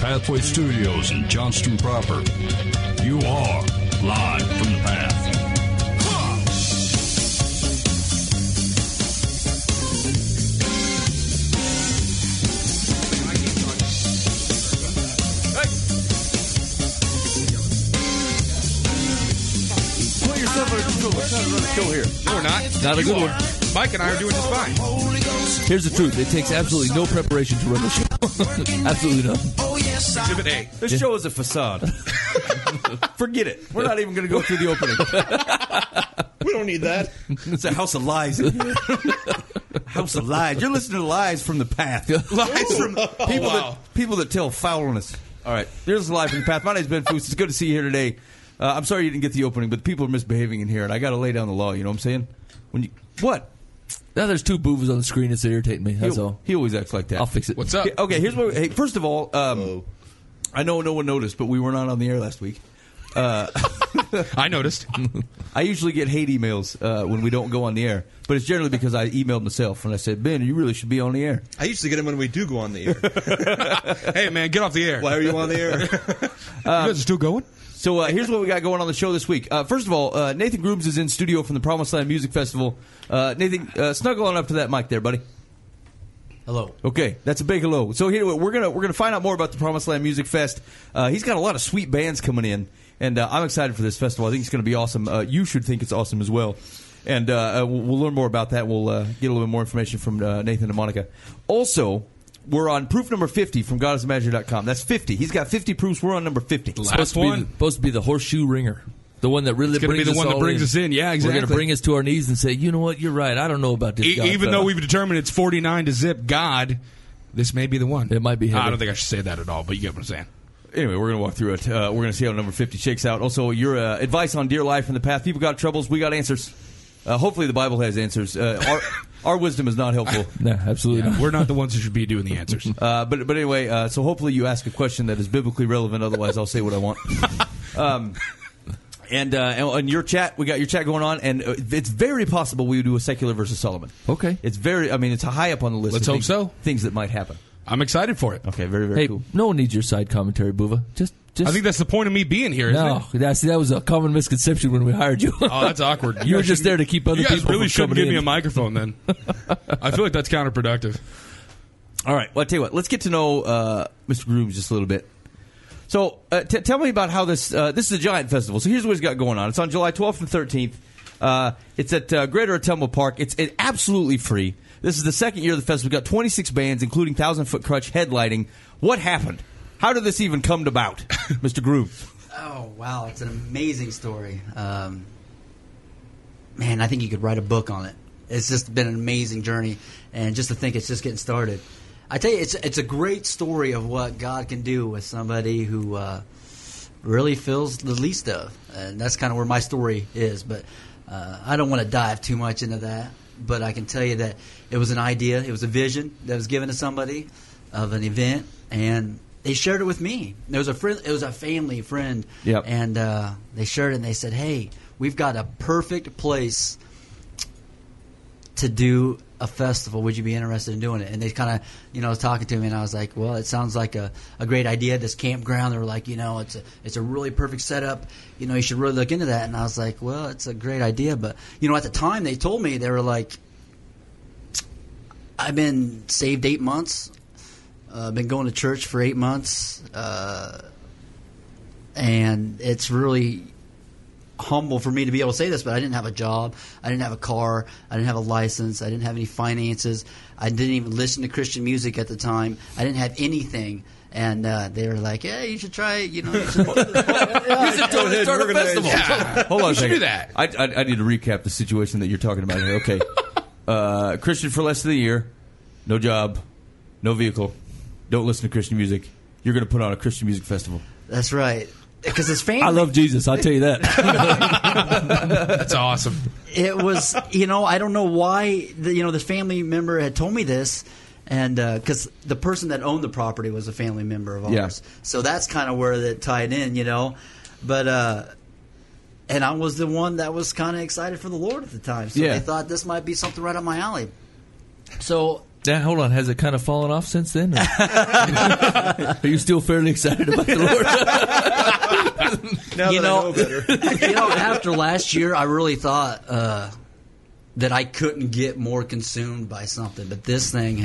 Pathway Studios in Johnston proper. You are live from the path. Pull yourself under control. Let's not run a show here. No, we're not. Not a good one. Mike and I are doing just fine. Here's the truth. It takes absolutely no preparation to run the show. Absolutely none. Exhibit A. This show is a facade. Forget it. We're not even going to go through the opening. We don't need that. It's a house of lies. House of lies. You're listening to lies from the path. Lies from People that tell foulness. All right. Here's Live from the Path. My name's Ben Foose. It's good to see you here today. I'm sorry you didn't get the opening, but people are misbehaving in here, and I got to lay down the law. You know what I'm saying? What? Now there's two boovers on the screen that's irritating me. That's all. He always acts like that. I'll fix it. What's up? Okay, here's what. Hey, first of all, I know no one noticed, but we were not on the air last week. I noticed. I usually get hate emails when we don't go on the air, but it's generally because I emailed myself and I said, Ben, you really should be on the air. I usually get them when we do go on the air. Hey, man, get off the air. Why are you on the air? You guys are still going? So here's what we got going on the show this week. First of all, Nathan Grooms is in studio from the Promised Land Music Festival. Nathan, snuggle on up to that mic there, buddy. Hello. Okay, that's a big hello. So here we're gonna find out more about the Promised Land Music Fest. He's got a lot of sweet bands coming in, and I'm excited for this festival. I think it's going to be awesome. You should think it's awesome as well. And we'll learn more about that. We'll get a little bit more information from Nathan and Monica. Also, we're on proof number 50 from GodIsImaginary.com. That's 50. He's got 50 proofs. We're on number 50. Last one. Supposed to be the horseshoe ringer. The one that really It's going to be the one that brings us in. Yeah, exactly. We're going to bring us to our knees and say, you know what, you're right. I don't know about this guy. Even though we've determined it's 49 to zip God, this may be the one. It might be heavy. I don't think I should say that at all, but you get what I'm saying. Anyway, we're going to walk through it. We're going to see how number 50 shakes out. Also, your advice on Dear Life from the Path. People got troubles. We got answers. Hopefully the Bible has answers. Our wisdom is not helpful. No, absolutely not. We're not the ones who should be doing the answers. But anyway, so hopefully you ask a question that is biblically relevant. Otherwise, I'll say what I want. And on your chat, we got your chat going on, and it's very possible we would do a secular versus Solomon. Okay. It's it's high up on the list. Let's hope so. Things that might happen. I'm excited for it. Okay, very, very Hey, cool. no one needs your side commentary, Boova. Just I think that's the point of me being here, isn't no. it? That was a common misconception when we hired you. Oh, that's awkward. You were just there to keep other you guys people really from shouldn't coming give me in. a microphone then. I feel like that's counterproductive. All right. Well, I'll tell you what. Let's get to know Mr. Grooms just a little bit. So, tell me about how this is a giant festival. So here's what he's got going on. It's on July 12th and 13th. It's at Greater Ottumwa Park. It's absolutely free. This is the second year of the festival. We've got 26 bands, including 1,000-foot crutch headlighting. What happened? How did this even come about, Mr. Grooms? Oh, wow. It's an amazing story. Man, I think you could write a book on it. It's just been an amazing journey. And just to think it's just getting started. I tell you, it's a great story of what God can do with somebody who really feels the least of. And that's kind of where my story is. But I don't want to dive too much into that. But I can tell you that it was an idea. It was a vision that was given to somebody of an event. And they shared it with me. There was a friend. It was a family friend. Yep. And they shared it and they said, hey, we've got a perfect place to do a festival. Would you be interested in doing it? And they kind of, was talking to me, and I was like, well, it sounds like a great idea. This campground, they were like, it's a really perfect setup. You should really look into that. And I was like, well, it's a great idea. But, at the time they told me, they were like, I've been saved 8 months. Been going to church for 8 months. And it's really humble for me to be able to say this, but I didn't have a job. I didn't have a car. I didn't have a license. I didn't have any finances. I didn't even listen to Christian music at the time. I didn't have anything. And they were like, "Yeah, you should try it. You should start a festival." Yeah. Hold on a second. Do that. I need to recap the situation that you're talking about here. Okay, Christian for less than a year, no job, no vehicle, don't listen to Christian music. You're going to put on a Christian music festival. That's right. Because his family. I love Jesus. I'll tell you that. That's awesome. It was, I don't know why, this family member had told me this, and because the person that owned the property was a family member of ours. Yeah. So that's kind of where it tied in, But, and I was the one that was kind of excited for the Lord at the time. So Yeah. they thought this might be something right up my alley. So Now, hold on. Has it kind of fallen off since then? Or? Are you still fairly excited about the Lord? Now that I know better. After last year, I really thought that I couldn't get more consumed by something. But this thing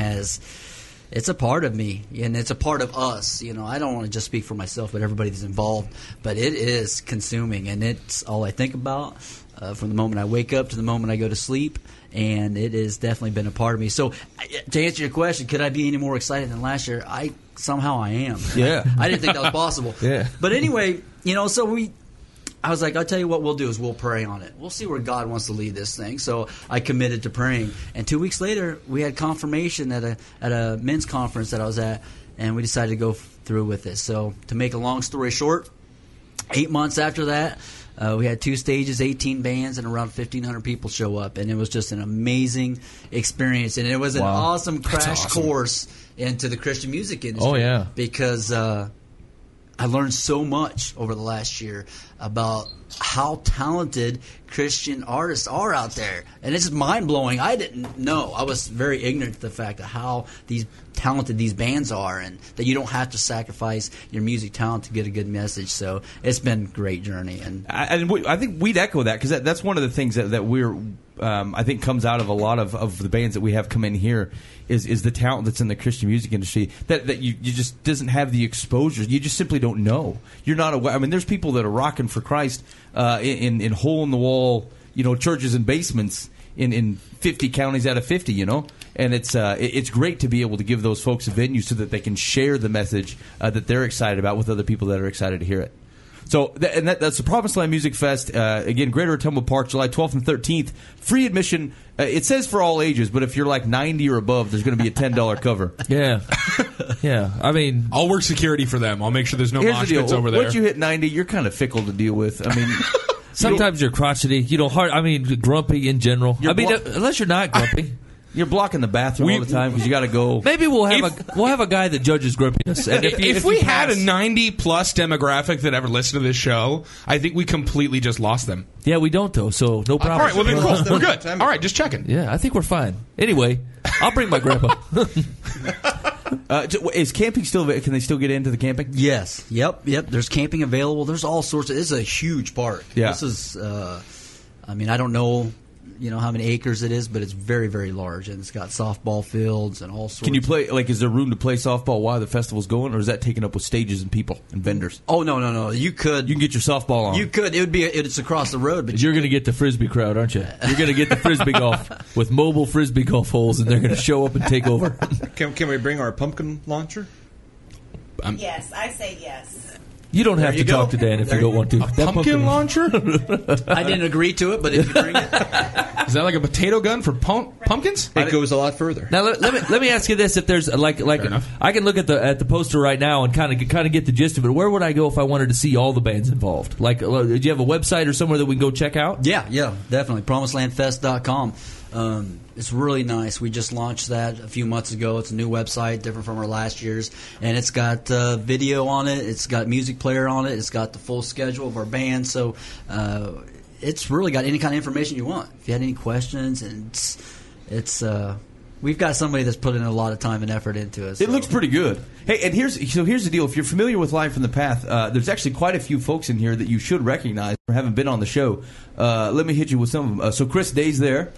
it's a part of me, and it's a part of us. I don't want to just speak for myself, but everybody that's involved. But it is consuming, and it's all I think about from the moment I wake up to the moment I go to sleep. And it has definitely been a part of me. So, to answer your question, could I be any more excited than last year? Somehow I am. Yeah. I didn't think that was possible. Yeah. But anyway, so I was like, I'll tell you what we'll do is we'll pray on it. We'll see where God wants to lead this thing. So I committed to praying. And 2 weeks later, we had confirmation at a men's conference that I was at, and we decided to go through with it. So to make a long story short, 8 months after that, we had 2 stages, 18 bands, and around 1,500 people show up. And it was just an amazing experience. And it was an awesome crash course into the Christian music industry. Oh, yeah. Because I learned so much over the last year about how talented Christian artists are out there. And it's mind-blowing. I didn't know. I was very ignorant to the fact of how talented these bands are, and that you don't have to sacrifice your music talent to get a good message. So it's been a great journey. And I think we'd echo that, because that's one of the things that we're I think comes out of a lot of the bands that we have come in here is the talent that's in the Christian music industry that you just doesn't have the exposure. You just simply don't know. You're not aware. I mean, there's people that are rocking for Christ in hole in the wall, churches and basements in 50 counties out of 50, and it's great to be able to give those folks a venue so that they can share the message that they're excited about with other people that are excited to hear it. So that's the Promised Land Music Fest. Again, Greater Ottumwa Park, July 12th and 13th. Free admission. It says for all ages, but if you're like 90 or above, there's going to be a $10 cover. Yeah. Yeah. I mean, I'll work security for them. I'll make sure there's no Here's the mosh deal. pits over there. Once you hit 90, you're kind of fickle to deal with. I mean, sometimes you're crotchety. Grumpy in general. Unless you're not grumpy. You're blocking the bathroom all the time because you got to go. Maybe we'll have a guy that judges grumpiness. And if we had a 90-plus demographic that ever listened to this show, I think we completely just lost them. Yeah, we don't, though, so no problem. All right, well, then cool. We're good. All right, just checking. Yeah, I think we're fine. Anyway, I'll bring my grandpa. Is camping still? Can they still get into the camping? yes. Yep. There's camping available. There's all sorts of. This is a huge park. Yeah. This is. I don't know. How many acres it is, but it's very, very large, and it's got softball fields and all sorts. Can you play? Is there room to play softball while the festival's going, or is that taken up with stages and people and vendors? Oh no! You could. You can get your softball on. You could. It would be. It's across the road, but You're going to get the frisbee crowd, aren't you? You're going to get the frisbee golf with mobile frisbee golf holes, and they're going to show up and take over. Can we bring our pumpkin launcher? Yes, I say yes. You don't have to go. talk to Dan if you don't want to. That Pumpkin launcher? I didn't agree to it. But if you bring it, Is that like a potato gun for pumpkins? It goes a lot further. Now let me ask you this: if there's like enough. I can look at the poster right now and kind of get the gist of it. Where would I go if I wanted to see all the bands involved? Do you have a website or somewhere that we can go check out? yeah, definitely. PromisedLandFest.com. It's really nice. We just launched that a few months ago. It's a new website, different from our last year's, and it's got video on it. It's got music player on it. It's got the full schedule of our band. So it's really got any kind of information you want. If you had any questions, and it's we've got somebody that's put in a lot of time and effort into it. So. It looks pretty good. Hey, and here's the deal. If you're familiar with Live from the Path, there's actually quite a few folks in here that you should recognize or haven't been on the show. Let me hit you with some of them. So Chris Day's there.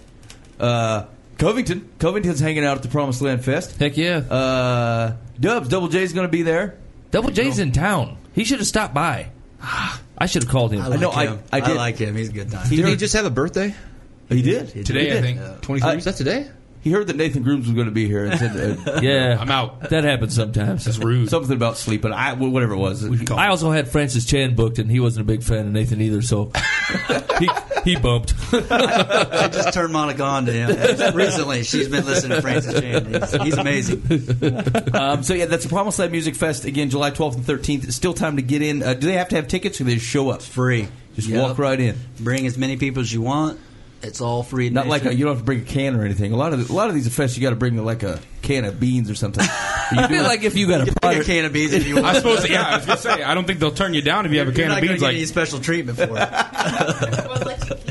Covington's hanging out at the Promised Land Fest. Heck yeah. Dubs, Double J's going to be there. Double J's in town. He should have stopped by. I should have called him. I like him. I did. I like him. He's a good time. Did he just have a birthday? He did. Today, I think. 23? Is that today? He heard that Nathan Grooms was going to be here and said, Yeah, I'm out. That happens sometimes. That's rude. something about sleeping. Whatever it was. I also had Francis Chan booked, and he wasn't a big fan of Nathan either, so he bumped. I just turned Monica on to him recently. She's been listening to Francis Chan. He's amazing. So yeah, that's the Promised Land Music Fest again, July 12th and 13th. It's still time to get in. Do they have to have tickets, or they just show up? Free. Just walk right in. Bring as many people as you want. It's all free admission. Not like you don't have to bring a can or anything. A lot of these fests you got to bring like a can of beans or something. I feel like if you got a bring a product, can of beans if you want. I suppose, yeah, I was going to say, I don't think they'll turn you down if you have a can of beans. You're not going to get any special treatment for it. We'll let you keep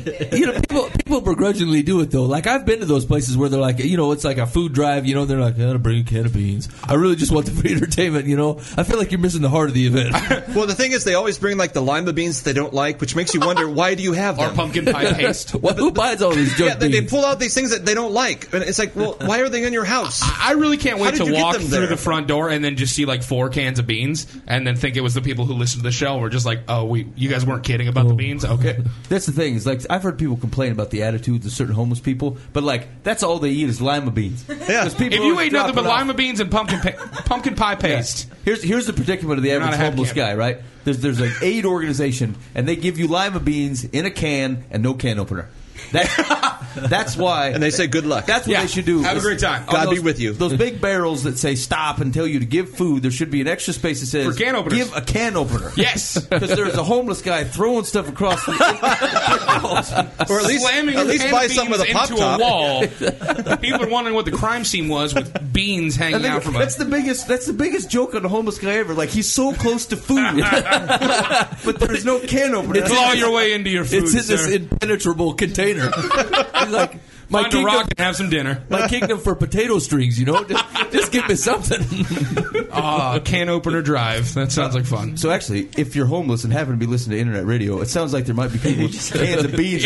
People begrudgingly do it though. Like I've been to those places where they're like, it's like a food drive. They're like, "I'm gonna bring a can of beans." I really just want the free entertainment. I feel like you're missing the heart of the event. Well, the thing is, they always bring like the lima beans they don't like, which makes you wonder, why do you have them? Or pumpkin pie paste. Who buys all these junk Yeah, they beans? pull out these things that they don't like, and it's like, well, why are they in your house? I really can't How wait did to you get walk them through there? the front door and then just see like 4 cans of beans and then think it was the people who listened to the show. We're just like, oh, you guys weren't kidding about the beans? Okay. That's the thing. Is like I've heard people complain about the attitudes of certain homeless people, but like that's all they eat is lima beans. Yeah. People If you always ate nothing drop but it off. lima beans and pumpkin pie paste, Here's the predicament of the not average a head homeless camp. guy, right? There's an aid organization, and they give you lima beans in a can and no can opener. That's why. And they say, good luck. That's what Yeah. they should do. Have a great time. On God be those- with you. Those big barrels that say stop and tell you to give food, there should be an extra space that says For can openers. give a can opener. yes. Because there's a homeless guy throwing stuff across the Or at least, slamming at least can buy beans some with a pop into top. a wall. People are wondering what the crime scene was with beans hanging And then out from that's the biggest joke on a homeless guy ever. Like he's so close to food, but there's no can opener. Claw your way into your food, It's in sir. this impenetrable container. It's like my Find a rock kingdom, and have some dinner. my kingdom for potato strings. Just give me something. Can opener drive. That sounds like fun. So actually, if you're homeless and happen to be listening to internet radio, it sounds like there might be people with cans of beans.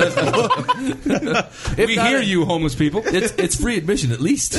We hear you, homeless people. It's free admission at least.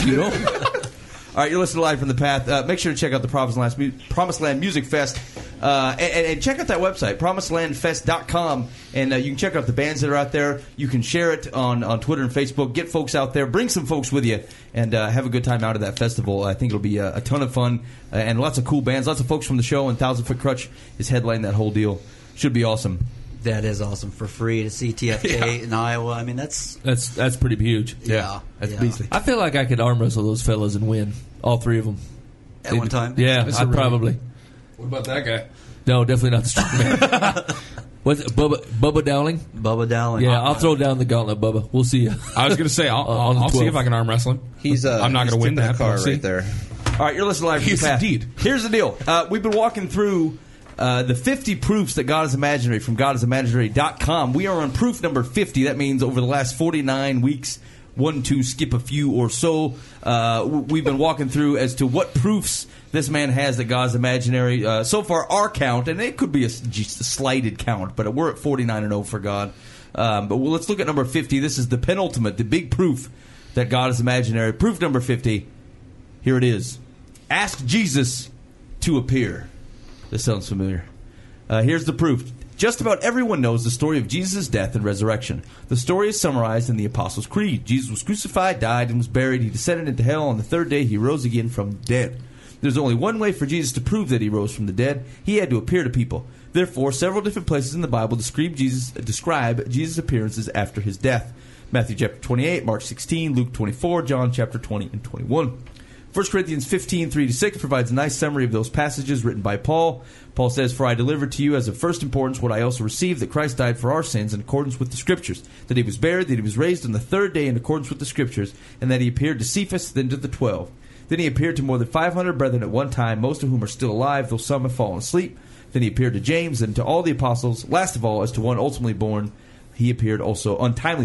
All right, you're listening to Live from the Path. Make sure to check out the Promised Land Music Fest. And check out that website, promisedlandfest.com. And you can check out the bands that are out there. You can share it on Twitter and Facebook. Get folks out there. Bring some folks with you. And have a good time out at that festival. I think it'll be a ton of fun. And lots of cool bands. Lots of folks from the show. And 1,000 Foot Crutch is headlining that whole deal. Should be awesome. That is awesome. For free to see TFK in Iowa. I mean, that's pretty huge. yeah. That's yeah. beastly. I feel like I could arm wrestle those fellas and win all 3 of them At one time. Yeah, That's I'd a probably. What about that guy? No, definitely not the strong man. What's it, Bubba Dowling? Bubba Dowling. Yeah, I'll throw down the gauntlet, Bubba. We'll see you. I was going to say, On the I'll see 12th. if I can arm wrestle him. I'm not going to win in that that. but car I'll see. right there. All right, you're listening to Live from Yes, the Path. indeed. Here's the deal. We've been walking through the 50 proofs that God is imaginary from GodIsImaginary.com. We are on proof number 50. That means over the last 49 weeks, 1, 2, skip a few or so, we've been walking through as to what proofs this man has that God's imaginary. So far, our count, and it could be just a slighted count, but we're at 49-0 for God. Let's look at number 50. This is the penultimate, the big proof that God is imaginary. Proof number 50. Here it is. Ask Jesus to appear. This sounds familiar. Here's the proof. Just about everyone knows the story of Jesus' death and resurrection. The story is summarized in the Apostles' Creed. Jesus was crucified, died, and was buried. He descended into hell. On the 3rd day, he rose again from the dead. There's only one way for Jesus to prove that he rose from the dead. He had to appear to people. Therefore, several different places in the Bible describe Jesus' appearances after his death. Matthew chapter 28, Mark 16, Luke 24, John chapter 20 and 21. 1 Corinthians 15, 3-6 provides a nice summary of those passages written by Paul. Paul says, "For I delivered to you as of first importance what I also received, that Christ died for our sins in accordance with the Scriptures, that he was buried, that he was raised on the 3rd day in accordance with the Scriptures, and that he appeared to Cephas, then to the 12. Then he appeared to more than 500 brethren at one time, most of whom are still alive, though some have fallen asleep. Then he appeared to James, and to all the apostles. Last of all, as to one ultimately born, he appeared also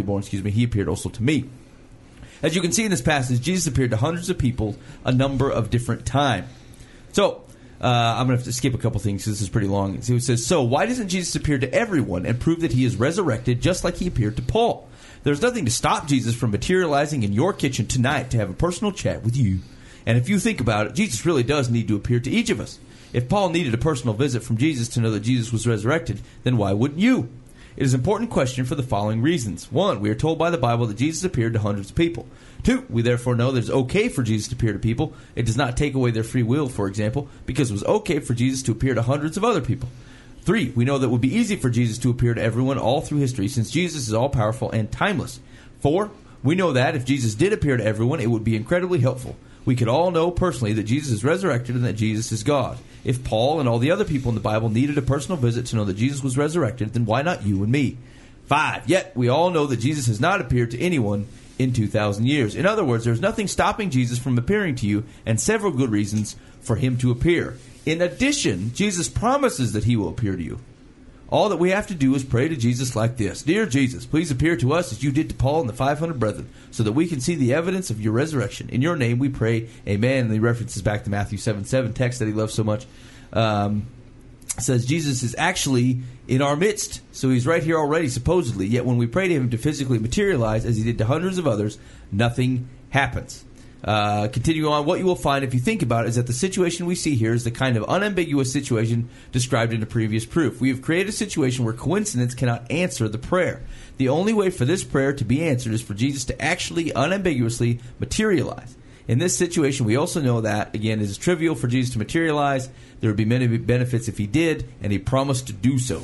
to me." As you can see in this passage, Jesus appeared to hundreds of people a number of different times. So, I'm going to have to skip a couple things because this is pretty long. So it says, so why doesn't Jesus appear to everyone and prove that he is resurrected just like he appeared to Paul? There's nothing to stop Jesus from materializing in your kitchen tonight to have a personal chat with you. And if you think about it, Jesus really does need to appear to each of us. If Paul needed a personal visit from Jesus to know that Jesus was resurrected, then why wouldn't you? It is an important question for the following reasons. 1, we are told by the Bible that Jesus appeared to hundreds of people. 2, we therefore know that it's okay for Jesus to appear to people. It does not take away their free will, for example, because it was okay for Jesus to appear to hundreds of other people. 3, we know that it would be easy for Jesus to appear to everyone all through history, since Jesus is all-powerful and timeless. 4, we know that if Jesus did appear to everyone, it would be incredibly helpful. We could all know personally that Jesus is resurrected and that Jesus is God. If Paul and all the other people in the Bible needed a personal visit to know that Jesus was resurrected, then why not you and me? 5, yet we all know that Jesus has not appeared to anyone in 2,000 years. In other words, there's nothing stopping Jesus from appearing to you, and several good reasons for him to appear. In addition, Jesus promises that he will appear to you. All that we have to do is pray to Jesus like this. Dear Jesus, please appear to us as you did to Paul and the 500 brethren, so that we can see the evidence of your resurrection. In your name we pray, amen. And he references back to Matthew 7:7, text that he loves so much. Says Jesus is actually in our midst. So he's right here already, supposedly. Yet when we pray to him to physically materialize, as he did to hundreds of others, nothing happens. Continuing on, what you will find if you think about it is that the situation we see here is the kind of unambiguous situation described in the previous proof. We have created a situation where coincidence cannot answer the prayer. The only way for this prayer to be answered is for Jesus to actually unambiguously materialize. In this situation, we also know that, again, it is trivial for Jesus to materialize. There would be many benefits if he did, and he promised to do so.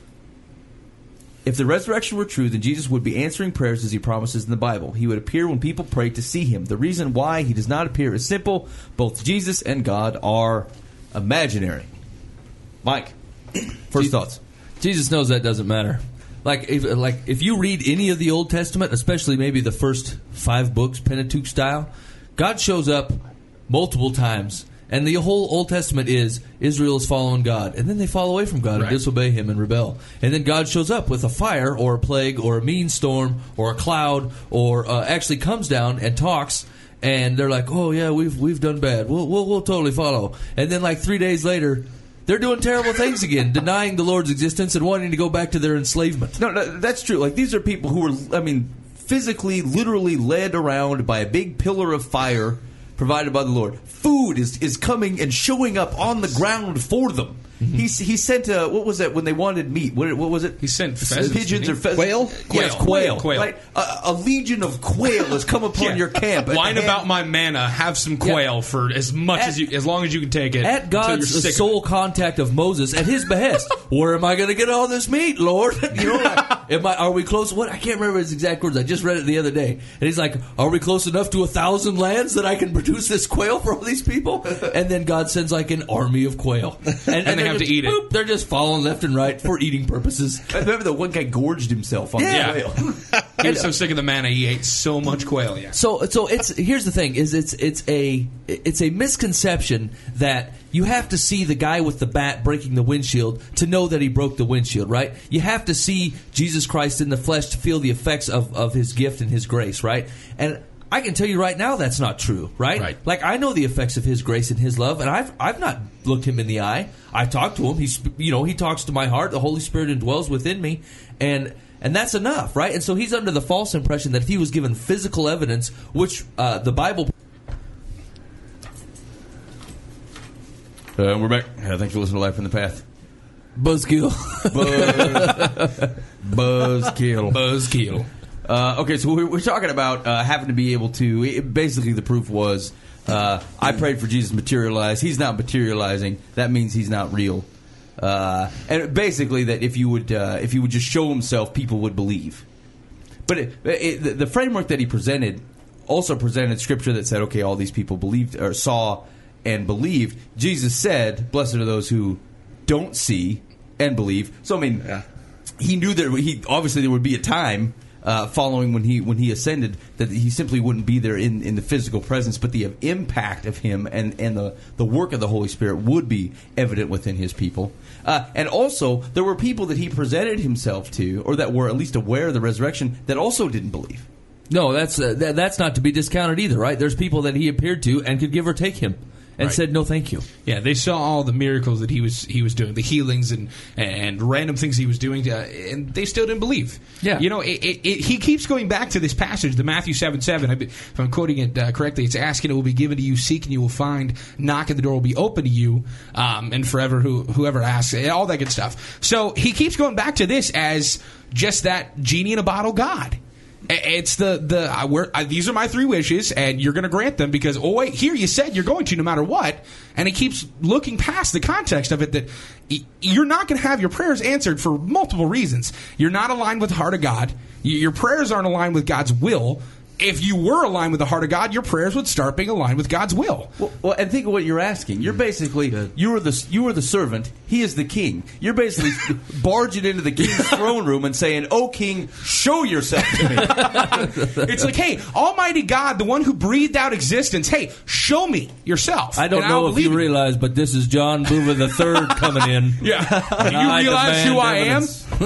If the resurrection were true, then Jesus would be answering prayers as he promises in the Bible. He would appear when people pray to see him. The reason why he does not appear is simple. Both Jesus and God are imaginary. Mike, first thoughts. Jesus knows that doesn't matter. Like if you read any of the Old Testament, especially maybe the first 5 books, Pentateuch style, God shows up multiple times. And the whole Old Testament is Israel is following God. And then they fall away from God and disobey him and rebel. And then God shows up with a fire or a plague or a mean storm or a cloud or actually comes down and talks. And they're like, oh, yeah, we've done bad. We'll totally follow. And then like 3 days later, they're doing terrible things again, denying the Lord's existence and wanting to go back to their enslavement. No, that's true. Like, these are people who are, physically, literally led around by a big pillar of fire provided by the Lord. Food is coming and showing up on the ground for them. Mm-hmm. He sent what was that when they wanted meat? What was it? He sent pheasants, pigeons or pheasants. Quail? Yes, quail. Quail. Right? A legion of quail has come upon your camp. Whine about my manna. Have some quail for as much as long as you can take it. At God's sole contact of Moses, at his behest, where am I going to get all this meat, Lord? Are we close? What I can't remember his exact words. I just read it the other day, and he's like, "Are we close enough to 1,000 lands that I can produce this quail for all these people?" And then God sends like an army of quail, and they have to eat it. They're just following left and right for eating purposes. I remember the one guy gorged himself on the quail. He was so sick of the manna, he ate so much quail. Yeah. So it's here's the thing: is it's a misconception that you have to see the guy with the bat breaking the windshield to know that he broke the windshield, right? You have to see Jesus Christ in the flesh to feel the effects of his gift and his grace, right? And I can tell you right now that's not true, right? Like, I know the effects of his grace and his love, and I've not looked him in the eye. I talk to him. He talks to my heart. The Holy Spirit indwells within me, and that's enough, right? And so he's under the false impression that if he was given physical evidence, which the Bible. We're back. Thanks for listening to Life in the Path. Buzzkill. Buzzkill. Okay, so we're talking about having to be able to. Basically, the proof was I prayed for Jesus to materialize. He's not materializing. That means he's not real. And basically, that if you would just show himself, people would believe. But the framework that he presented also presented scripture that said, okay, all these people believed or saw and believed. Jesus said, "Blessed are those who don't see and believe." So he knew that obviously there would be a time. Following when he ascended, that he simply wouldn't be there in the physical presence, but the impact of him and the work of the Holy Spirit would be evident within his people. And also, there were people that he presented himself to, or that were at least aware of the resurrection, that also didn't believe. No, that's not to be discounted either, right? There's people that he appeared to and could give or take him. And said no, thank you. Yeah, they saw all the miracles that he was doing, the healings and random things he was doing, and they still didn't believe. Yeah, he keeps going back to this passage, the Matthew 7:7. If I'm quoting it correctly, it's asking, it will be given to you; seek, and you will find; knock, and the door will be open to you. And forever, whoever asks, all that good stuff. So he keeps going back to this as just that genie in a bottle God. It's these are my 3 wishes, and you're going to grant them because, oh, wait, here you said you're going to no matter what. And he keeps looking past the context of it that you're not going to have your prayers answered for multiple reasons. You're not aligned with the heart of God. Your prayers aren't aligned with God's will. if you were aligned with the heart of God, your prayers would start being aligned with God's will. Well, and think of what you're asking. You're basically you were the servant. He is the king. You're basically barging into the king's throne room and saying, "Oh, king, show yourself to me." It's like, hey, Almighty God, the one who breathed out existence, hey, show me yourself. I don't know if you realize, but this is John Boover III coming in. Yeah. Do you realize who I am?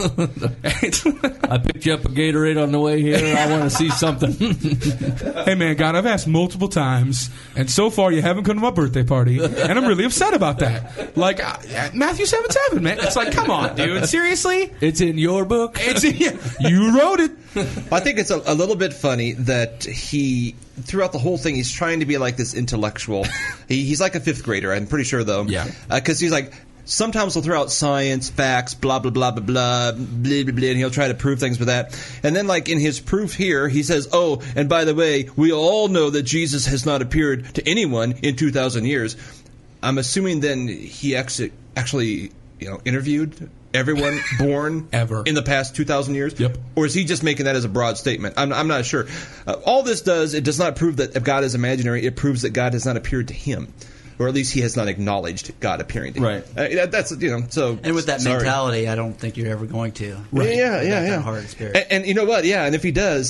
I picked you up a Gatorade on the way here. I want to see something. Hey, man, God, I've asked multiple times, and so far you haven't come to my birthday party, and I'm really upset about that. Like, Matthew 7:7, man. It's like, come on, dude. Seriously? It's in your book. You wrote it. I think it's a little bit funny that he, throughout the whole thing, he's trying to be like this intellectual. He's like a fifth grader, I'm pretty sure, though. Yeah. Because he's like, sometimes he'll throw out science, facts, blah, blah, blah, blah, blah, blah, blah, blah, and he'll try to prove things with that. And then, like, in his proof here, he says, oh, and by the way, we all know that Jesus has not appeared to anyone in 2,000 years. I'm assuming then he actually interviewed everyone born ever in the past 2,000 years? Yep. Or is he just making that as a broad statement? I'm not sure. All this does, it does not prove that God is imaginary. It proves that God has not appeared to him. Or at least he has not acknowledged God appearing to him. Right. That's, so. And with that mentality, I don't think you're ever going to. Right. Yeah. Kind of heart and spirit. And you know what? Yeah, and if he does,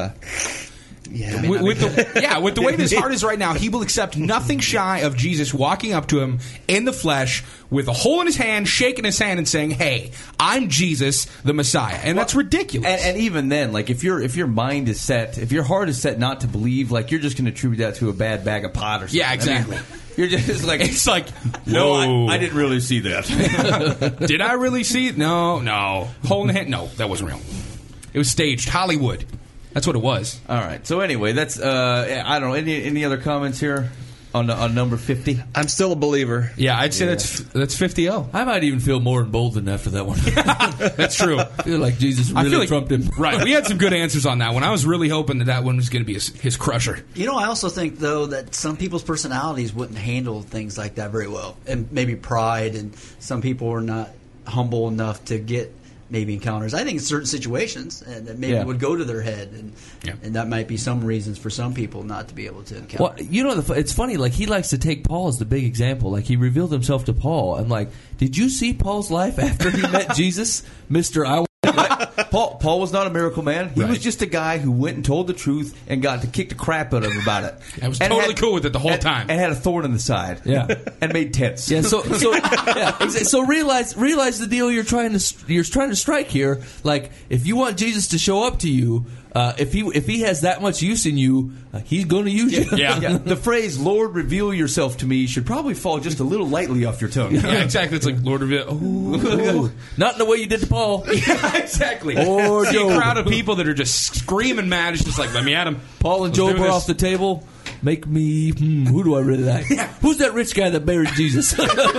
With the way his heart is right now, he will accept nothing shy of Jesus walking up to him in the flesh with a hole in his hand, shaking his hand, and saying, "Hey, I'm Jesus, the Messiah," and that's ridiculous. And even then, like if your mind is set, if your heart is set not to believe, like you're just going to attribute that to a bad bag of pot or something. Yeah, exactly. I mean, you're just like it's like no, I didn't really see that. Did I really see it? No. Hole in the hand? No, that wasn't real. It was staged. Hollywood. That's what it was. All right. So anyway, that's I don't know. Any other comments here on number 50? I'm still a believer. Yeah, I'd say that's 50-0. I might even feel more emboldened after that one. That's true. I feel like Jesus really trumped him. Right. We had some good answers on that one. I was really hoping that one was going to be his crusher. I also think, though, that some people's personalities wouldn't handle things like that very well. And maybe pride, and some people are not humble enough to get maybe encounters. I think in certain situations that maybe would go to their head, and that might be some reasons for some people not to be able to encounter. Well, it's funny. Like he likes to take Paul as the big example. Like he revealed himself to Paul. I'm like, did you see Paul's life after he met Jesus, Mr. Paul was not a miracle man. He was just a guy who went and told the truth and got to kick the crap out of him about it. I was totally cool with it the whole time. And had a thorn in the side. Yeah. And made tents. Yeah. So realize the deal you're trying to strike here. Like if you want Jesus to show up to you, if he has that much use in you, he's going to use you. Yeah. The phrase "Lord, reveal yourself to me" should probably fall just a little lightly off your tongue. Yeah, exactly. It's like Lord, reveal. Ooh. Not in the way you did to Paul. Yeah, exactly. Or see a crowd of people that are just screaming mad. It's just like, let me at him. Paul and Job are off the table. Make me. Who do I really like? Yeah. Who's that rich guy that buried Jesus?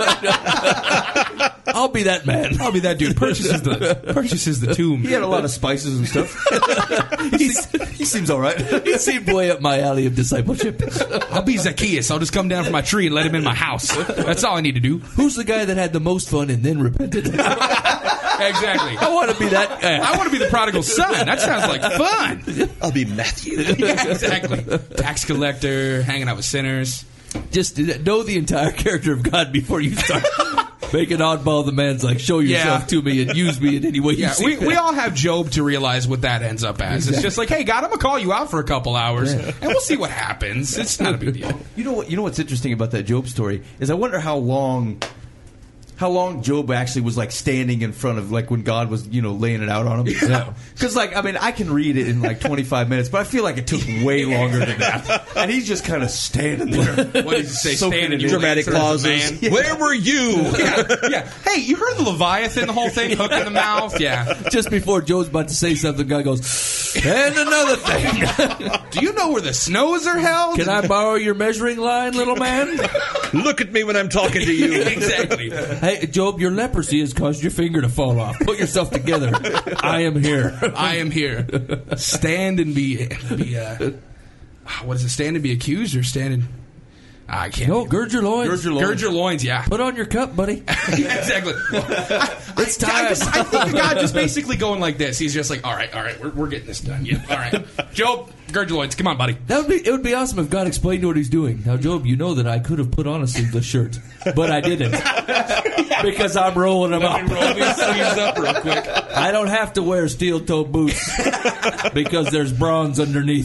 I'll be that man. I'll be that dude. Purchases the tomb. He had a lot of spices and stuff. he seems all right. He seemed way up my alley of discipleship. I'll be Zacchaeus. I'll just come down from my tree and let him in my house. That's all I need to do. Who's the guy that had the most fun and then repented? Exactly. I want to be that guy. I want to be the prodigal son. That sounds like fun. I'll be Matthew. Yeah, exactly. Tax collector, hanging out with sinners. Just know the entire character of God before you start. Make an oddball the man's like, show yourself to me and use me in any way you see. We all have Job to realize what that ends up as. Exactly. It's just like, hey, God, I'm going to call you out for a couple hours, and we'll see what happens. It's not a big deal. You know what's interesting about that Job story is I wonder how long Job actually was like standing in front of like when God was laying it out on him. Yeah. Because I can read it in like 25 minutes, but I feel like it took way longer than that. And he's just kind of standing there. What did he say? Standing dramatic pauses. Yeah. Where were you? Yeah. Hey, you heard the Leviathan, the whole thing, hook in the mouth? Yeah. Just before Joe's about to say something, the guy goes, and another thing. Do you know where the snows are held? Can I borrow your measuring line, little man? Look at me when I'm talking to you. Exactly. Hey, Job, your leprosy has caused your finger to fall off. Put yourself together. I am here. I am here. Stand and be what is it? Stand and be accused or stand and... I can't. No, gird your loins. Gird your loins, yeah. Put on your cup, buddy. Yeah, exactly. It's time. I think God just basically going like this. He's just like, all right, we're getting this done. Yeah, all right. Job, gird your loins. Come on, buddy. It would be awesome if God explained what he's doing. Now, Job, you know that I could have put on a sleeveless shirt, but I didn't because I'm rolling them Let me roll these sleeves up real quick. I don't have to wear steel-toe boots because there's bronze underneath.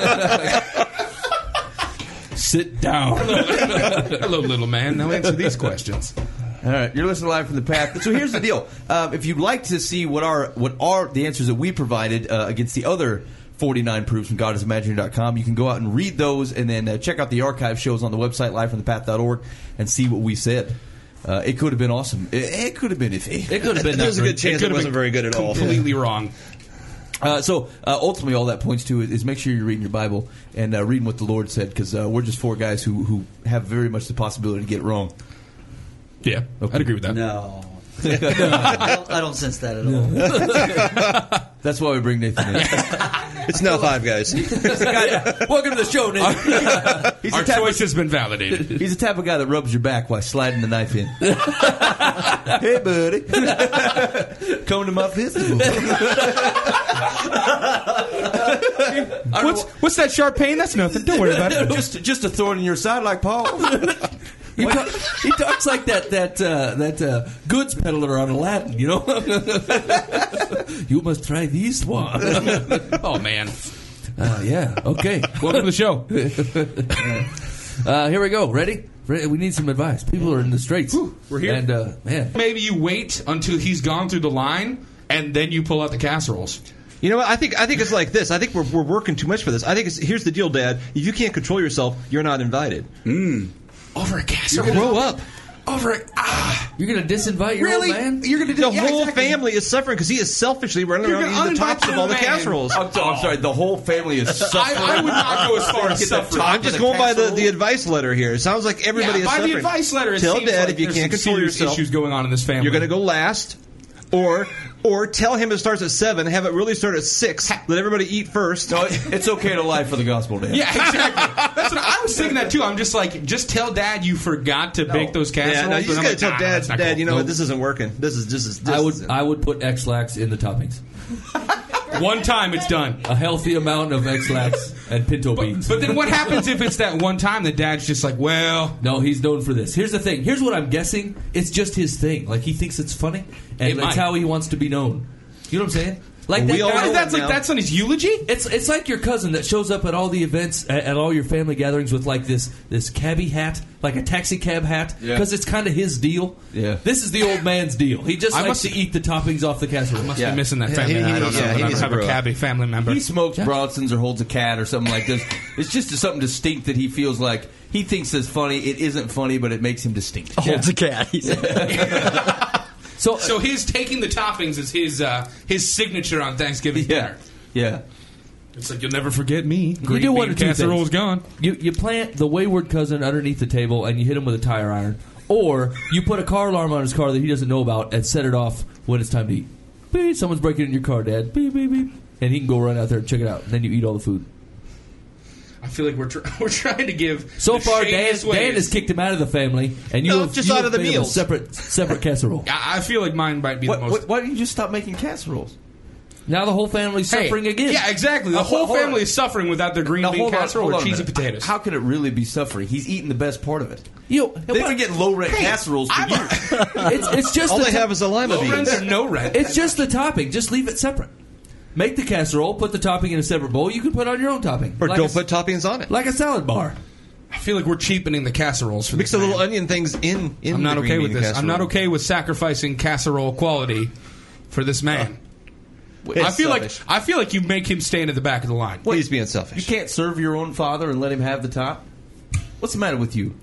Sit down. Hello, little man. Now answer these questions. All right, you're listening live from the path. So here's the deal: if you'd like to see what are the answers that we provided against the other 49 proofs from GodIsImaginary.com, you can go out and read those, and then check out the archive shows on the website livefromthepath.org and see what we said. It could have been awesome. It could have been iffy. It could have been. There's a good chance it wasn't very good at all. Completely wrong. So ultimately, all that points to is make sure you're reading your Bible and reading what the Lord said, because we're just four guys who have very much the possibility to get it wrong. Yeah, I'd agree with that. No. I don't sense that at all. That's why we bring Nathan in. It's now 5 guys. Welcome to the show, Nathan. Our choice has been validated. He's the type of guy that rubs your back while sliding the knife in. Hey, buddy. Come to my festival. What's that sharp pain? That's nothing. Don't worry about it. Just a thorn in your side like Paul. He talks like that goods peddler on Aladdin, you know? You must try these one. Oh, man. Yeah, okay. Welcome to the show. Here we go. Ready? We need some advice. People are in the straits. We're here. And, man. Maybe you wait until he's gone through the line, and then you pull out the casseroles. You know what? I think it's like this. I think we're working too much for this. I think here's the deal, Dad. If you can't control yourself, you're not invited. Over a casserole. Grow up. Over it. You're going to disinvite your old man? You're going to The whole family is suffering because he is selfishly running around eating the tops of all the casseroles. I'm sorry, the whole family is suffering. I would not go as far as Get the suffering. top I'm of just the going by casserole. the advice letter here. It sounds like everybody is by suffering. the advice letter, it Tell seems Dad like if you there's can't some control serious yourself, issues going on in this family. you're going to go last. Or tell him it starts at 7, have it really start at 6. Let everybody eat first. No, it's okay to lie for the gospel, Dan. Yeah, exactly. That's what I was thinking that too. I'm just like, just tell Dad you forgot to bake those casseroles. Yeah, no, you just And got I'm to tell like, Dad, that's not Dad, cool. you know what, this isn't working. This is I would put X-Lax in the toppings. One time it's done. A healthy amount of X-Lax and pinto beans. But then what happens if it's that one time that Dad's just like, well, No, he's known for this. Here's the thing. Here's what I'm guessing. It's just his thing. Like, he thinks it's funny, and It that's might. how he wants to be known. You know what I'm saying? Like We that all guy. know that's it like now. that's on his eulogy? It's like your cousin that shows up at all the events at all your family gatherings with like this cabbie hat, like a taxi cab hat, because it's kind of his deal. Yeah. This is the old man's deal. He just likes to eat the toppings off the casserole. Must be missing that family. he I don't needs- know. yeah, he I needs don't to have a grow up. cabbie family member. He smokes Bronsons or holds a cat or something like this. It's just something distinct that he feels like he thinks is funny. It isn't funny, but it makes him distinct. Holds a cat. So his taking the toppings is his signature on Thanksgiving dinner. Yeah. It's like, you'll never forget me. You do one or two casserole's things. gone. You plant the wayward cousin underneath the table and you hit him with a tire iron, or you put a car alarm on his car that he doesn't know about and set it off when it's time to eat. Beep, someone's breaking in your car, Dad. Beep, beep, beep. And he can go run out there and check it out. And then you eat all the food. I feel like we're trying to give So the far, Dan shadiest ways. has kicked him out of the family, and you No, have just you out have of the made him a meals. separate casserole. I feel like mine might be the most. Why don't you just stop making casseroles? Now the whole family's Hey, suffering again. Yeah, exactly. The whole hold on. family is suffering without their green Now, bean hold on, casserole hold or on a cheesy minute. potatoes. How can it really be suffering? He's eating the best part of it. You, They've been getting low rent casseroles for years. it's just All the they have is the lima Low beans. rent or no rent? It's just the topping. Just leave it separate. Make the casserole. Put the topping in a separate bowl. You can put on your own topping, Or like don't a, put toppings on it. like a salad bar. I feel like we're cheapening the casseroles for Mix this the little man. onion things in I'm not the okay green with bean this. I'm not casserole. okay with sacrificing casserole quality for this man. It's selfish. I feel like you make him stand at the back of the line. He's being selfish. You can't serve your own father and let him have the top? What's the matter with you?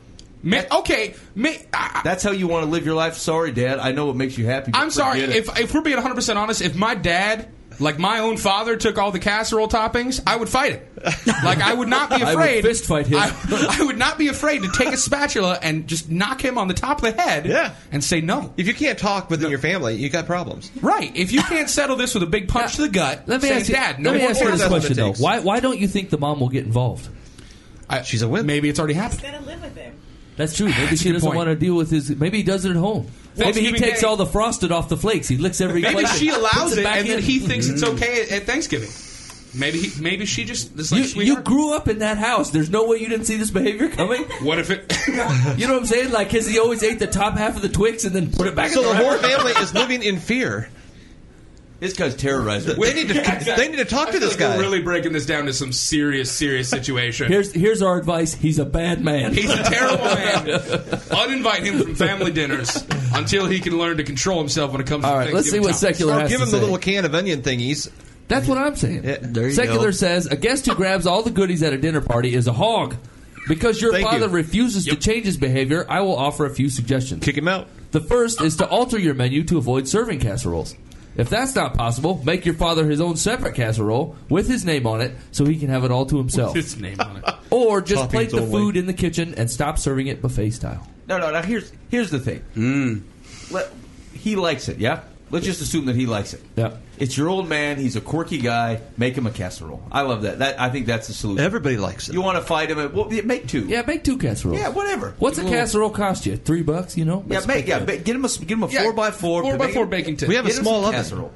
That's how you want to live your life? Sorry, Dad. I know what makes you happy. but I'm sorry. forget it. If we're being 100% honest, if my dad, like my own father, took all the casserole toppings, I would fight it. Like, I would not be I would afraid. fist fight him. I would not be afraid to take a spatula and just knock him on the top of the head and say no. If you can't talk within your family, you got problems. Right. If you can't settle this with a big punch to the gut, Let me say, ask you, Dad, no let me more ask you this that's what it question though. takes. Why don't you think the mom will get involved? She's a wimp. Maybe it's already happened. He's gonna live with him. That's true. Maybe she a good doesn't point. want to deal with his. Maybe he does it at home. Maybe he Thanksgiving takes Day. all the frosted off the flakes. He licks every. Maybe flake she and allows puts it, back and then in. he thinks it's okay at Thanksgiving. Maybe she just is like, You sweetheart. grew up in that house. There's no way you didn't see this behavior coming. What if it? You know what I'm saying? Like, because he always ate the top half of the Twix and then put it back. So in the the whole wrapper. family is living in fear. This guy's terrorizing. They need to talk to this guy. We're really breaking this down to some serious situation. Here's our advice. He's a bad man. He's a terrible man. Uninvite him from family dinners until he can learn to control himself when it comes All to right, let's see Thanksgiving what time. secular Or has give to him the say. little can of onion thingies. That's what I'm saying. There you Secular go. says a guest who grabs all the goodies at a dinner party is a hog. Because your Thank father you. refuses to change his behavior, I will offer a few suggestions. Kick him out. The first is to alter your menu to avoid serving casseroles. If that's not possible, make your father his own separate casserole with his name on it so he can have it all to himself. His name on it. Or just Toppings plate the only. food in the kitchen and stop serving it buffet style. No. Now here's the thing. He likes it. Yeah. Let's just assume that he likes it. Yeah. It's your old man. He's a quirky guy. Make him a casserole. I love that. I think that's the solution. Everybody likes it. You want to fight him? Make two. Yeah, make 2 casseroles. Yeah, whatever. What's a casserole cost you? $3, you know? Yeah, get him a 4x4. 4x4 baking tin. We have a Get him small some oven. casserole.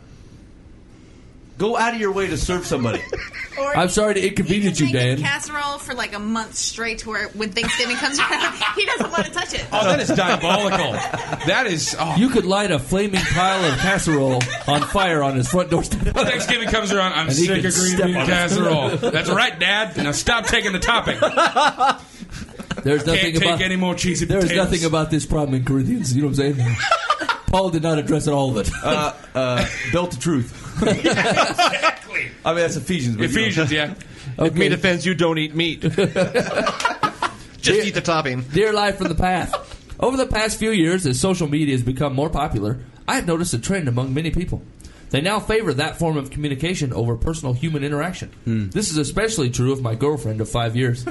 Go out of your way to serve somebody. Or I'm sorry to inconvenience you, can make Dan. a casserole for like a month straight, to where when Thanksgiving comes around, he doesn't want to touch it. Oh, that is diabolical. That is. Oh. You could light a flaming pile of casserole on fire on his front doorstep. Thanksgiving comes around. I'm And he sick can of green step bean on it. casserole. That's right, Dad. Now stop taking the topping. There's nothing Can't take about any more cheesy There's potatoes. nothing about this problem in Corinthians. You know what I'm saying? Paul did not address all of it. Belt of truth. Exactly. I mean, that's Ephesians. But Ephesians, yeah. If meat offends you, don't eat meat. Just eat the topping. Dear Life from the Path. Over the past few years, as social media has become more popular, I have noticed a trend among many people. They now favor that form of communication over personal human interaction. This is especially true of my girlfriend of 5 years.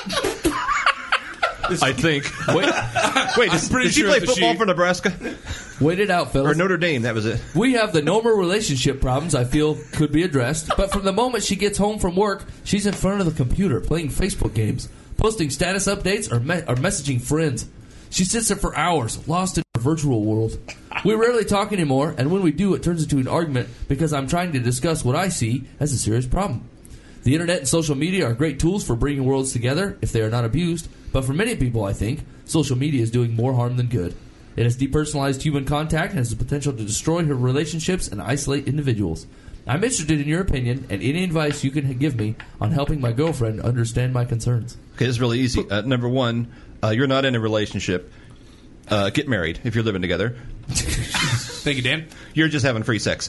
I think. Wait, did pretty she sure play it's a football she. for Nebraska? Wait it out, fellas. Or Notre Dame, that was it. We have the normal relationship problems I feel could be addressed, but from the moment she gets home from work, she's in front of the computer playing Facebook games, posting status updates, or messaging friends. She sits there for hours, lost in her virtual world. We rarely talk anymore, and when we do, it turns into an argument because I'm trying to discuss what I see as a serious problem. The internet and social media are great tools for bringing worlds together if they are not abused, but for many people, I think, social media is doing more harm than good. It has depersonalized human contact and has the potential to destroy her relationships and isolate individuals. I'm interested in your opinion and any advice you can give me on helping my girlfriend understand my concerns. Okay, this is really easy. Number one, you're not in a relationship. Get married if you're living together. Thank you, Dan. You're just having free sex.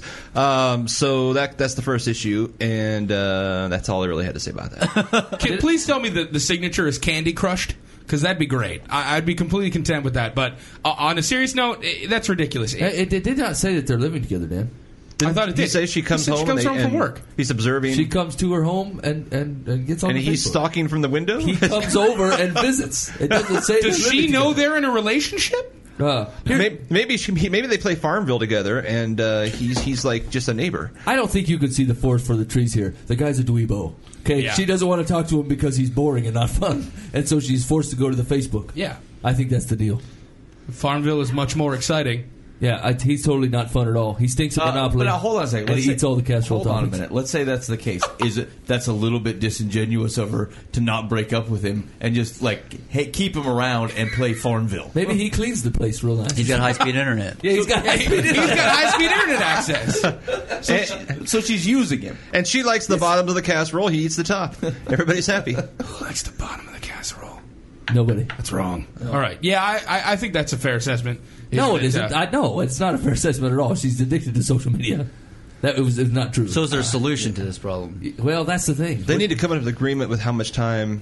So that's the first issue, and that's all I really had to say about that. Please tell me that the signature is Candy Crushed, because that'd be great. I'd be completely content with that. But on a serious note, that's ridiculous. It did not say that they're living together, Dan. I thought it Did he did. say she comes He said home? She comes home and from work. He's observing. She comes to her home and gets on and the he's Facebook. stalking from the window? He comes over and visits. It doesn't say Does they're she living know together. they're in a relationship? Here- Maybe they play Farmville together, and he's like just a neighbor. I don't think you could see the forest for the trees here. The guy's a dweebo. Okay, Yeah. she doesn't want to talk to him because he's boring and not fun, and so she's forced to go to the Facebook. Yeah. I think that's the deal. Farmville is much more exciting. Yeah, he's totally not fun at all. He stinks at Monopoly. But now, hold on a second. And Let's he say- eats all the casserole Hold on a toppings. minute. Let's say that's the case. Is it that's a little bit disingenuous of her to not break up with him and just keep him around and play Farmville? Maybe he cleans the place real nice. He's got high-speed internet. Yeah, he's got He's got high-speed internet access. So she's using him. And she likes the bottom of the casserole. He eats the top. Everybody's happy. Who likes the bottom of the casserole? Nobody. That's wrong. All right. Yeah, I think that's a fair assessment. No, it Isn't isn't. No, it's not a fair assessment at all. She's addicted to social media. That was not true. So is there a solution to this problem? Well, that's the thing. They need to come up with an agreement with how much time,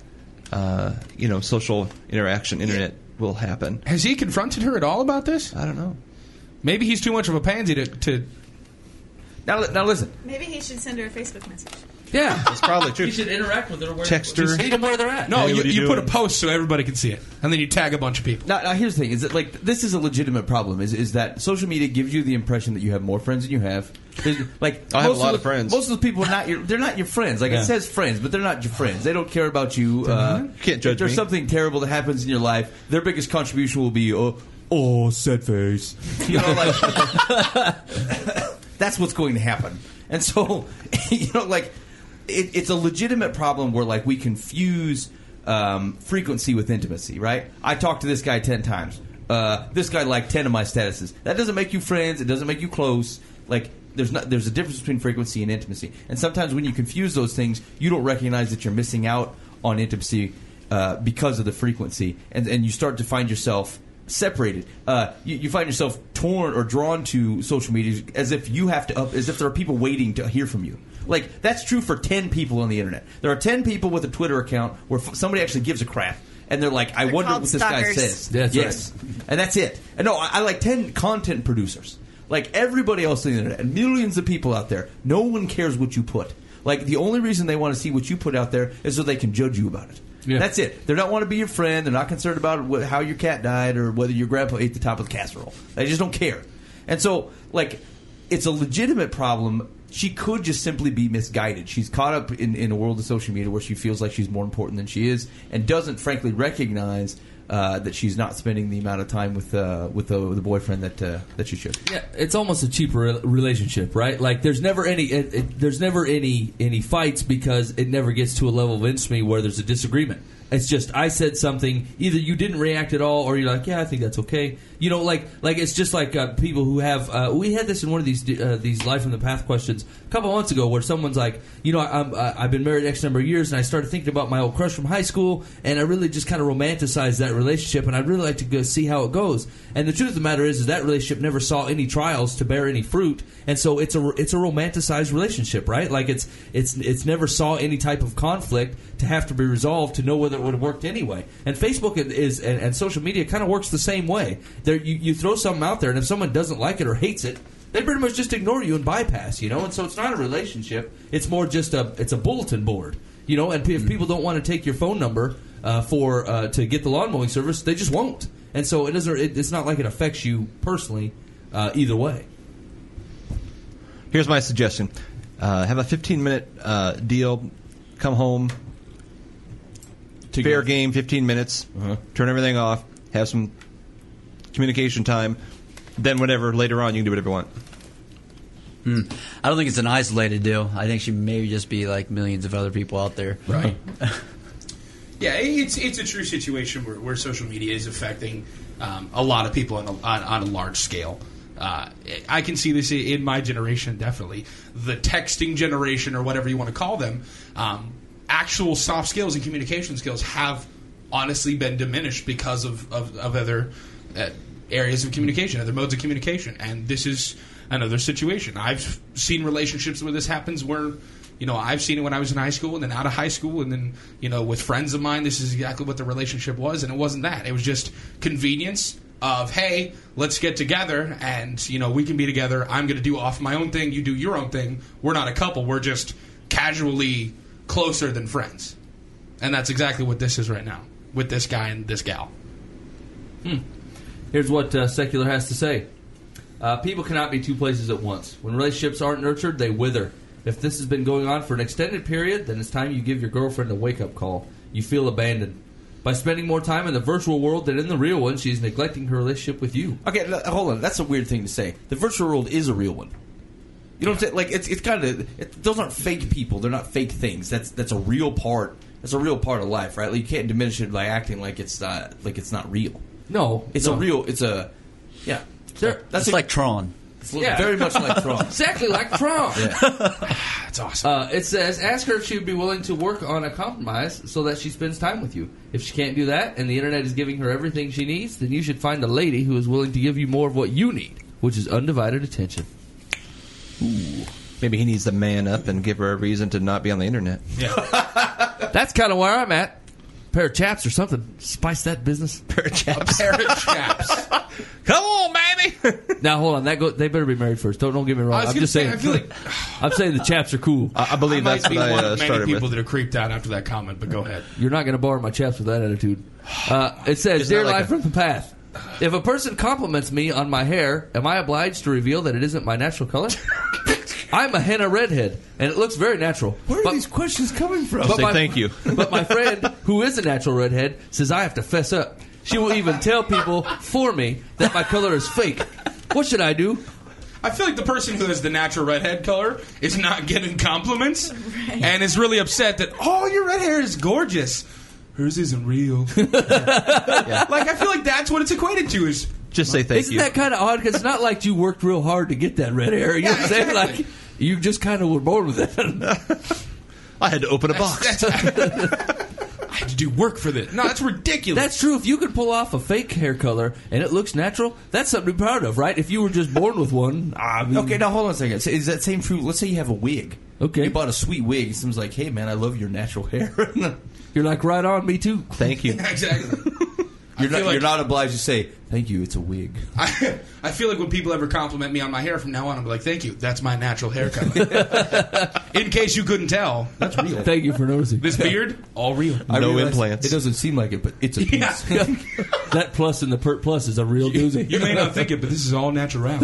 social interaction, internet will happen. Has he confronted her at all about this? I don't know. Maybe he's too much of a pansy to Now listen. Maybe he should send her a Facebook message. Yeah. That's probably true. You should interact with her. Text her. Just meet them where they're at. No, Hey, what are you you put a doing? post so everybody can see it, and then you tag a bunch of people. Now, here's the thing: is that like this is a legitimate problem? Is that social media gives you the impression that you have more friends than you have? Like I have a most lot the- of friends. Most of the people are not they're not your friends. Like it says friends, but they're not your friends. They don't care about you. Can't judge if there's me. something terrible that happens in your life, their biggest contribution will be sad face. You know, like that's what's going to happen. And so, like it's a legitimate problem where like we confuse frequency with intimacy, right? I talked to this guy 10 times. This guy liked 10 of my statuses. That doesn't make you friends. It doesn't make you close. Like there's a difference between frequency and intimacy. And sometimes when you confuse those things, you don't recognize that you're missing out on intimacy because of the frequency, and you start to find yourself separated. You find yourself torn or drawn to social media as if you have to as if there are people waiting to hear from you. Like that's true for 10 people on the internet. There are 10 people with a Twitter account where somebody actually gives a crap, and they're like, "I wonder what called this guy stalkers. says." That's yes, and that's it. And no, I like 10 content producers. Like everybody else on the internet, and millions of people out there, no one cares what you put. Like the only reason they want to see what you put out there is so they can judge you about it. Yeah. That's it. They don't want to be your friend. They're not concerned about how your cat died or whether your grandpa ate the top of the casserole. They just don't care. And so, like, it's a legitimate problem. She could just simply be misguided. She's caught up in a world of social media where she feels like she's more important than she is, and doesn't, frankly, recognize that she's not spending the amount of time with the boyfriend that she should. Yeah, it's almost a cheaper relationship, right? Like there's never any fights because it never gets to a level of intimacy where there's a disagreement. It's just I said something, either you didn't react at all, or you're like, yeah, I think that's okay. You know, like it's just like people who have. We had this in one of these Life from the Path questions a couple months ago, where someone's like, I've been married X number of years, and I started thinking about my old crush from high school, and I really just kind of romanticized that relationship, and I'd really like to go see how it goes. And the truth of the matter is that relationship never saw any trials to bear any fruit, and so it's a romanticized relationship, right? Like it's never saw any type of conflict to have to be resolved to know whether it would have worked anyway. And Facebook and social media kind of works the same way. You throw something out there, and if someone doesn't like it or hates it, they pretty much just ignore you and bypass, And so it's not a relationship. It's more just it's a bulletin board, And if people don't want to take your phone number to get the lawn mowing service, they just won't. And so it's not like it affects you personally either way. Here's my suggestion. Have a 15-minute deal. Come home. Fair game, 15 minutes. Turn everything off. Have some communication time. Then whatever, later on, you can do whatever you want. I don't think it's an isolated deal. I think she may just be like millions of other people out there. Right. Yeah, it's a true situation where social media is affecting a lot of people on a large scale. I can see this in my generation, definitely. The texting generation, or whatever you want to call them, actual soft skills and communication skills have honestly been diminished because of other areas of communication, other modes of communication. And this is another situation. I've seen relationships where this happens where, I've seen it when I was in high school and then out of high school and then, with friends of mine, this is exactly what the relationship was. And it wasn't that. It was just convenience of, hey, let's get together and, we can be together. I'm going to do off my own thing. You do your own thing. We're not a couple. We're just casually closer than friends. And that's exactly what this is right now with this guy and this gal. Here's what Secular has to say. People cannot be two places at once. When relationships aren't nurtured, they wither. If this has been going on for an extended period, then it's time you give your girlfriend a wake-up call. You feel abandoned. By spending more time in the virtual world than in the real one, she's neglecting her relationship with you. Okay, hold on. That's a weird thing to say. The virtual world is a real one. You know what I'm saying? Like it's kind of those aren't fake people. They're not fake things. That's a real part. That's a real part of life, right? Like you can't diminish it by acting like it's not real. No, it's a real. It's a yeah. That's like Tron. It's very much like Tron. Exactly like Tron. That's awesome. It says, ask her if she would be willing to work on a compromise so that she spends time with you. If she can't do that and the internet is giving her everything she needs, then you should find a lady who is willing to give you more of what you need, which is undivided attention. Ooh. Maybe he needs to man up and give her a reason to not be on the internet. Yeah. That's kind of where I'm at. pair of chaps or something. Spice that business. Pair of chaps. Pair of chaps. Come on, baby. Now hold on, they better be married first. Don't get me wrong. I was I'm gonna just say, saying. I feel like I'm saying the chaps are cool. I believe I that's might be what one I of many started people with. that are creeped out after that comment. But go ahead. You're not going to borrow my chaps with that attitude. It says, Isn't "Dear that like Life from the Path, if a person compliments me on my hair, am I obliged to reveal that it isn't my natural color? I'm a henna redhead, and it looks very natural. Where are these questions coming from? Say thank you. But my friend, who is a natural redhead, says I have to fess up. She will even tell people for me that my color is fake. What should I do?" I feel like the person who has the natural redhead color is not getting compliments and is really upset that, oh, your red hair is gorgeous. Hers isn't real. Like, I feel like that's what it's equated to is, Just say thank Isn't you. that kind of odd? Because it's not like you worked real hard to get that red hair. You know what I'm saying? exactly. Like, you just kind of were born with it. I had to open a box. I had to do work for this. No, that's ridiculous. That's true. If you could pull off a fake hair color and it looks natural, that's something to be proud of, right? If you were just born with one, I mean, Okay, now hold on a second. So is that same true? Let's say you have a wig. Okay. You bought a sweet wig. It seems like, hey, man, I love your natural hair. you're like, right on, me too. Thank you. exactly. You're not obliged to say, thank you, it's a wig. I feel like when people ever compliment me on my hair from now on, I'm like, thank you. That's my natural hair color. In case you couldn't tell, that's real. Thank you for noticing. This beard, all real. I No realize implants. It doesn't seem like it, but it's a piece. Yeah. That plus in the Pert Plus is a real doozy. You may not think it, but this is all natural.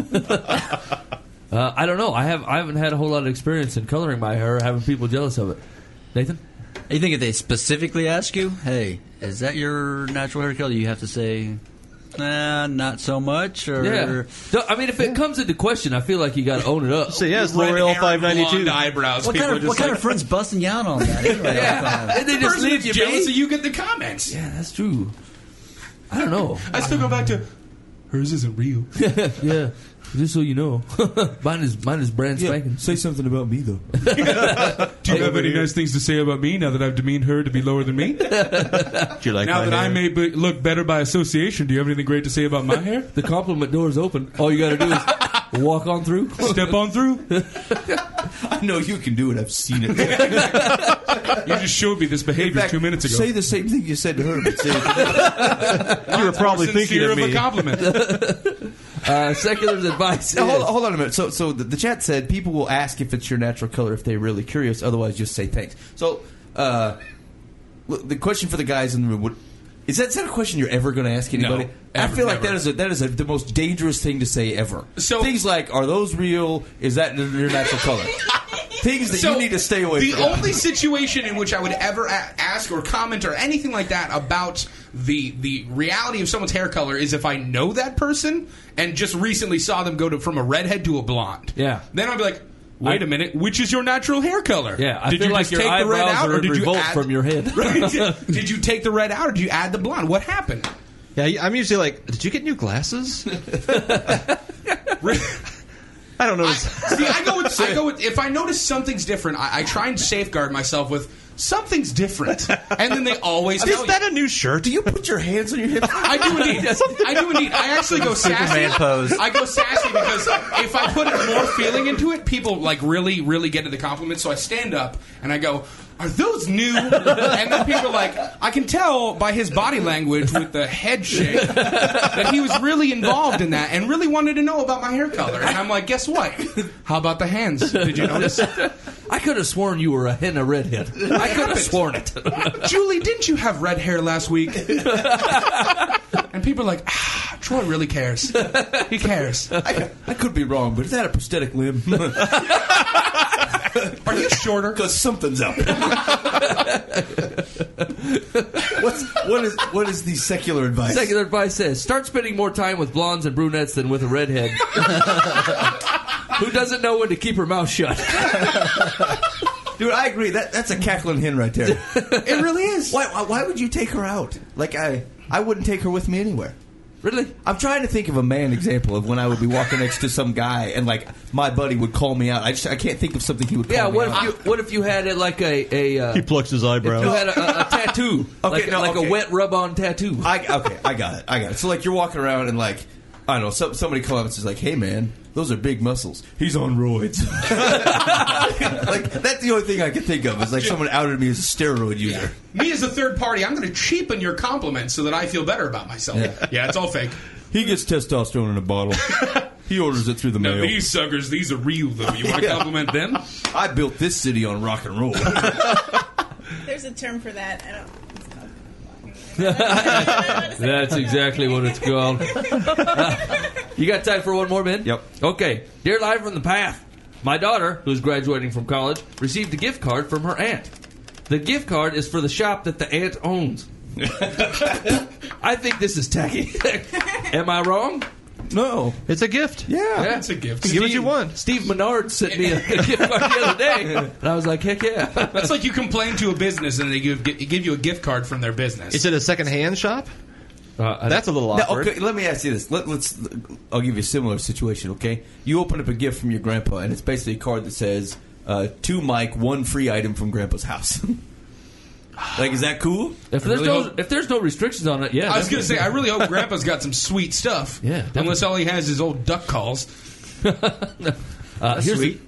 I don't know. I haven't had a whole lot of experience in coloring my hair or having people jealous of it. Nathan? You think if they specifically ask you, hey, is that your natural hair color, you have to say, nah, not so much? Or Yeah. No, I mean, if it comes into question, I feel like you got to own it up. So yes, Red L'Oreal hair, blonde 592. eyebrows. What People kind are of just what kind like, of friends busting you out on that? Anyway? Yeah. And they the just person leave is you jealous, be. so you get the comments. Yeah, that's true. I don't know. I still go back to hers isn't real. Yeah. Just so you know. mine is brand spanking. Say something about me, though. Do you have any nice things to say about me now that I've demeaned her to be lower than me? Do you like Now my that I hair? may look better by association, do you have anything great to say about my hair? The compliment door is open. All you got to do is walk on through. Step on through. I know you can do it. I've seen it. You just showed me this behavior 2 minutes ago. Say the same thing you said to her, but say it to me. You were probably thinking Sincere of a me. compliment. Secular's advice Now, is... hold on a minute. So the chat said people will ask if it's your natural color if they're really curious. Otherwise, just say thanks. So the question for the guys in the room is that a question you're ever going to ask anybody? No, I ever, feel like never. that is the most dangerous thing to say ever. So- things like, are those real? Is that your natural color? Things that you need to stay away from. The only situation in which I would ever ask or comment or anything like that about the reality of someone's hair color is if I know that person and just recently saw them go from a redhead to a blonde. Yeah. Then I'd be like, wait a minute, which is your natural hair color? Yeah, I did feel you like just your take the red eyebrows out, are or did you revolt add from your head. Right? Did you take the red out, or did you add the blonde? What happened? Yeah, I'm usually like, did you get new glasses? I don't know. See, I go with if I notice something's different, I try and safeguard myself with something's different, and then they always tell Is that a new shirt? Do you put your hands on your hips? I do indeed. I do indeed. I actually go sassy. Superman pose. I go sassy because if I put more feeling into it, people like really, really get into the compliment. So I stand up and I go, "Are those new?" And then people are like, I can tell by his body language with the head shake that he was really involved in that and really wanted to know about my hair color. And I'm like, guess what? How about the hands? Did you notice? I could have sworn you were a henna redhead. I could have sworn it. Julie, didn't you have red hair last week? And people are like, Troy really cares. He cares. I could be wrong, but is that a prosthetic limb? Are you shorter? Because something's up. What is the secular advice? Secular advice says, start spending more time with blondes and brunettes than with a redhead. Who doesn't know when to keep her mouth shut? Dude, I agree. That's a cackling hen right there. It really is. Why would you take her out? Like, I wouldn't take her with me anywhere. Really? I'm trying to think of a man example of when I would be walking next to some guy and like my buddy would call me out. I can't think of something he would call me out. What if you had it like a He plucks his eyebrow. you had a tattoo, Okay, like a wet rub-on tattoo. I got it. So like you're walking around and like I don't know, somebody comments is like, "Hey man, those are big muscles. He's on roids. Like, that's the only thing I can think of is like someone outed me as a steroid user. Me as a third party, I'm going to cheapen your compliments so that I feel better about myself. Yeah, it's all fake. He gets testosterone in a bottle. He orders it through the mail. These suckers, these are real, though. You want to compliment them? I built this city on rock and roll. There's a term for that. I don't. That's exactly what it's called. You got time for one more, Ben? Yep. Okay. Dear Live from the Path, my daughter, who's graduating from college, received a gift card from her aunt. The gift card is for the shop that the aunt owns. I think this is tacky. Am I wrong? No. It's a gift. Yeah. It's a gift. Give what you want. Steve Menard sent me a gift card the other day, and I was like, heck yeah. That's like you complain to a business and they give you a gift card from their business. Is it a second-hand shop? That's a little Now, awkward. okay, let me ask you this. I'll give you a similar situation, okay? You open up a gift from your grandpa, and it's basically a card that says, to Mike, 1 free item from Grandpa's house. Like, is that cool? If there's no restrictions on it, yeah. I was going to say, I really hope Grandpa's got some sweet stuff. Yeah, definitely. Unless all he has is old duck calls. Here's sweet.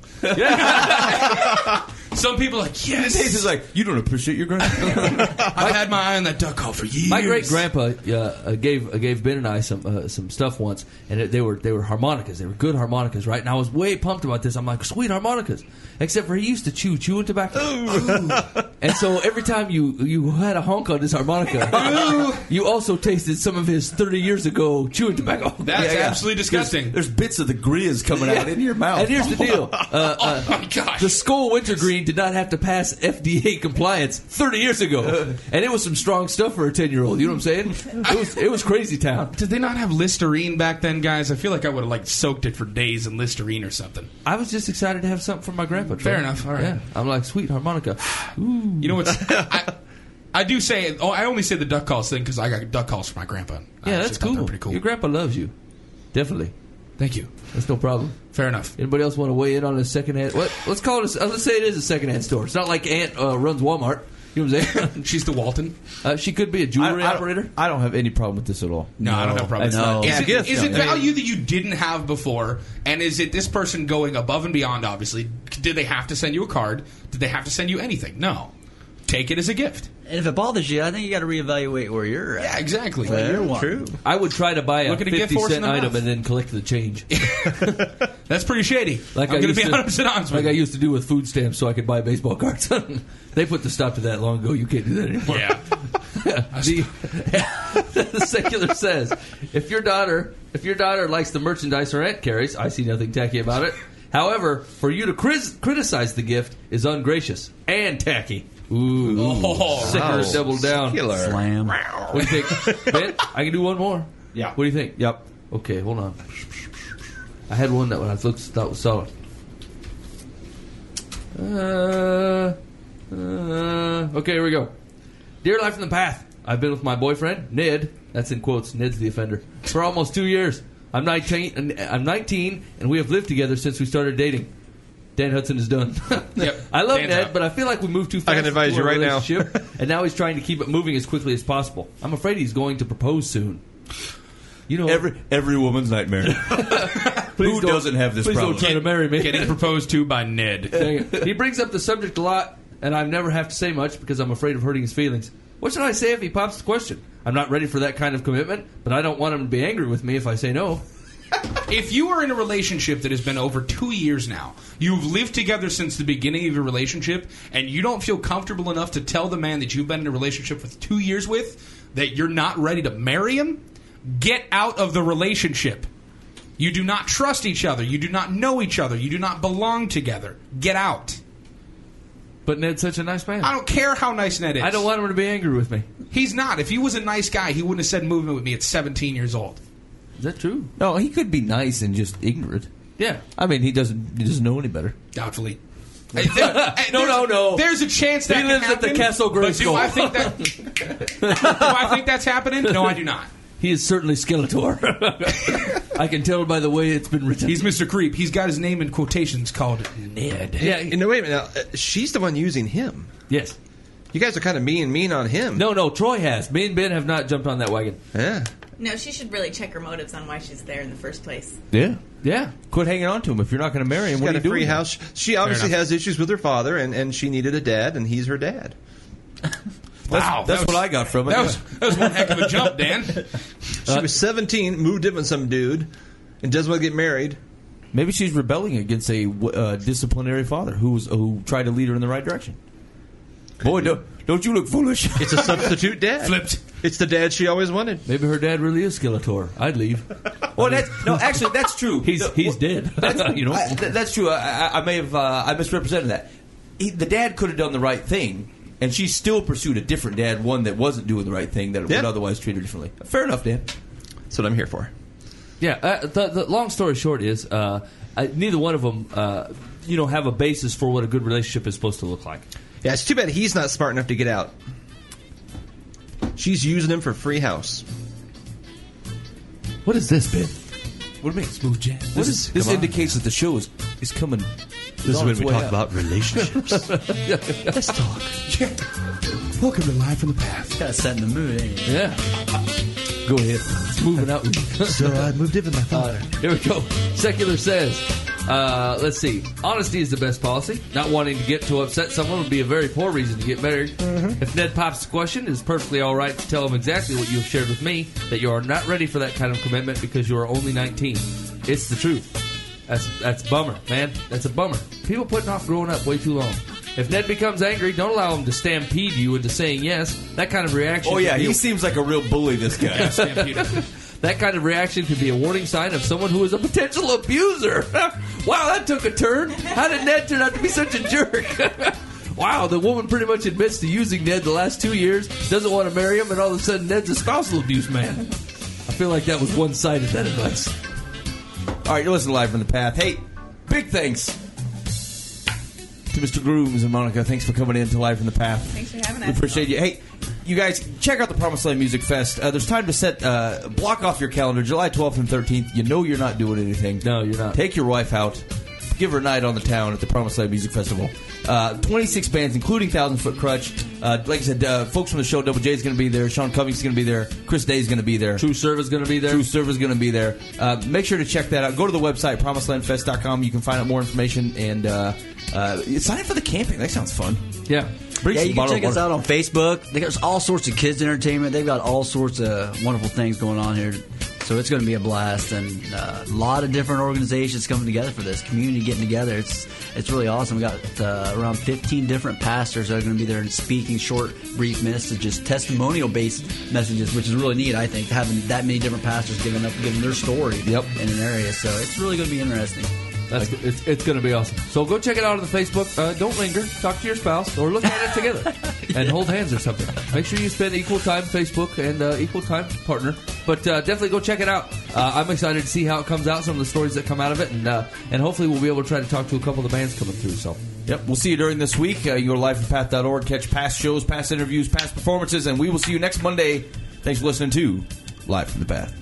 Some people are like, yes. This is like, you don't appreciate your grandpa. I've had my eye on that duck call for years. My great grandpa gave Ben and I some stuff once, and they were harmonicas. They were good harmonicas, right? And I was way pumped about this. I'm like, sweet harmonicas. Except for he used to chew chewing tobacco, and so every time you had a honk on his harmonica, you also tasted some of his 30 years ago chewing tobacco. That's absolutely disgusting. There's bits of the grizz coming out into your mouth. And here's the deal: oh my gosh, the Skoal Wintergreen did not have to pass FDA compliance 30 years ago, and it was some strong stuff for a 10-year-old. You know what I'm saying? It was crazy town. Did they not have Listerine back then, guys? I feel like I would have soaked it for days in Listerine or something. I was just excited to have something for my grandpa. Fair enough. All right. Yeah, I'm like, sweet harmonica. Ooh. You know what's? I do say. Oh, I only say the duck calls thing because I got duck calls for my grandpa. Yeah, that's cool. Pretty cool. Your grandpa loves you. Definitely. Thank you. That's no problem. Fair enough. Anybody else want to weigh in on a secondhand? What? Let's call it. Let's say it is a secondhand store. It's not like Aunt runs Walmart. You know what I'm saying? She's the Walton. She could be a jewelry operator. I don't have any problem with this at all. No, I don't have a problem with No. that. It's Is it value that you didn't have before? And is it this person going above and beyond, obviously? Did they have to send you a card? Did they have to send you anything? No. Take it as a gift. And if it bothers you, I think you got to reevaluate where you're at. Yeah, exactly. True. I would try to buy a Look at a gift 50 horse in cent the item mouth. and then collect the change. That's pretty shady. Like I'm I going to used be 100% honest with Like I you. used to do with food stamps so I could buy baseball cards. They put the stop to that long ago. You can't do that anymore. Yeah. The secular says, if your daughter likes the merchandise her aunt carries, I see nothing tacky about it. However, for you to criticize the gift is ungracious and tacky. Ooh, sicker double down. Slam. What do you think, Ben? I can do one more. Yeah. What do you think? Yep. Okay, hold on. I had one that I thought was solid. Okay, here we go. Dear Life from the Path, I've been with my boyfriend, Ned, that's in quotes, Ned's the offender, for almost 2 years. I'm 19, and we have lived together since we started dating. Dan Hudson is done. Yep. I love Dan's Ned, out. but I feel like we moved too fast. I can advise into you our right now. relationship, and now he's trying to keep it moving as quickly as possible. I'm afraid he's going to propose soon. You know, Every woman's nightmare. Who don't- doesn't have this please problem? don't try to marry me. Getting proposed to by Ned. Dang it. He brings up the subject a lot, and I never have to say much because I'm afraid of hurting his feelings. What should I say if he pops the question? I'm not ready for that kind of commitment, but I don't want him to be angry with me if I say no. If you are in a relationship that has been over 2 years now, you've lived together since the beginning of your relationship, and you don't feel comfortable enough to tell the man that you've been in a relationship for 2 years with that you're not ready to marry him, get out of the relationship. You do not trust each other. You do not know each other. You do not belong together. Get out. But Ned's such a nice man. I don't care how nice Ned is. I don't want him to be angry with me. He's not. If he was a nice guy, he wouldn't have said moving with me at 17 years old. Is that true? No, he could be nice and just ignorant. Yeah. I mean, he doesn't know any better. Doubtfully. No. There's a chance that He lives can at the happen, Castle but Grayskull. do I think that? Do I think that's happening? No, I do not. He is certainly Skeletor. I can tell by the way it's been written. He's Mr. Creep. He's got his name in quotations called Ned. Yeah. No, wait a minute. Now, she's the one using him. Yes. You guys are kind of mean on him. No, Troy has. Me and Ben have not jumped on that wagon. Yeah. No, she should really check her motives on why she's there in the first place. Yeah. Yeah. Quit hanging on to him. If you're not going to marry him, She's what got are a you free doing? house. She obviously has issues with her father, and she needed a dad, and he's her dad. Wow, That's what I got from it. That was one heck of a jump, Dan. She was 17, moved in with some dude, and doesn't want to get married. Maybe she's rebelling against a disciplinary father who tried to lead her in the right direction. Boy, don't you look foolish? It's a substitute dad. Flipped. It's the dad she always wanted. Maybe her dad really is Skeletor. I'd leave. Well, actually, that's true. He's dead. You know. That's true. I may have I misrepresented that. The dad could have done the right thing, and she still pursued a different dad, one that wasn't doing the right thing, that would otherwise treat her differently. Fair enough, Dan. That's what I'm here for. Yeah. The long story short is neither one of them, have a basis for what a good relationship is supposed to look like. Yeah, it's too bad he's not smart enough to get out. She's using him for free house. What is this, Ben? What do you mean? Smooth jazz. This indicates that the show is coming. This is when we talk about relationships. Let's talk. Welcome to Live from the Past. Kind of setting the mood, ain't it? Yeah. Go ahead. It's moving out. So I moved in with my father. Here we go. Secular says, let's see. Honesty is the best policy. Not wanting to get to upset someone would be a very poor reason to get married. If Ned pops the question, it is perfectly all right to tell him exactly what you have shared with me, that you are not ready for that kind of commitment because you are only 19. It's the truth. That's a bummer, man. That's a bummer. People putting off growing up way too long. If Ned becomes angry, don't allow him to stampede you into saying yes. That kind of reaction. Oh yeah, he seems like a real bully. This guy. That kind of reaction could be a warning sign of someone who is a potential abuser. Wow, that took a turn. How did Ned turn out to be such a jerk? Wow, the woman pretty much admits to using Ned the last 2 years, doesn't want to marry him, and all of a sudden Ned's a spousal abuse man. I feel like that was one-sided, that advice. All right, you're listening to Live from the Path. Hey, big thanks to Mr. Grooms and Monica. Thanks for coming in to Live from the Path. Thanks for having us. We appreciate you. Hey, you guys, check out the Promised Land Music Fest. There's time to set block off your calendar, July 12th and 13th. You know you're not doing anything. No, you're not. Take your wife out. Give her a night on the town at the Promised Land Music Festival. 26 bands, including 1,000 Foot Crutch. Like I said, folks from the show, Double J is going to be there. Sean Covington's going to be there. Chris Day is going to be there. True Serve is going to be there. True Serve is going to be there. Make sure to check that out. Go to the website, promisedlandfest.com. You can find out more information and sign up for the camping. That sounds fun. Yeah. Bring Yeah, some you can bottled check us water. out on Facebook. There's all sorts of kids entertainment. They've got all sorts of wonderful things going on here. So it's going to be a blast, and a lot of different organizations coming together for this, community getting together. It's really awesome. We got around 15 different pastors that are going to be there and speaking short, brief messages, testimonial-based messages, which is really neat, I think, having that many different pastors giving their story in an area. So it's really going to be interesting. It's going to be awesome. So go check it out on the Facebook. Don't linger. Talk to your spouse or look at it together and hold hands or something. Make sure you spend equal time Facebook and equal time partner. But definitely go check it out. I'm excited to see how it comes out, some of the stories that come out of it, and hopefully we'll be able to try to talk to a couple of the bands coming through. So. Yep, we'll see you during this week. You go to lifeandpath.org, catch past shows, past interviews, past performances, and we will see you next Monday. Thanks for listening to Live from the Path.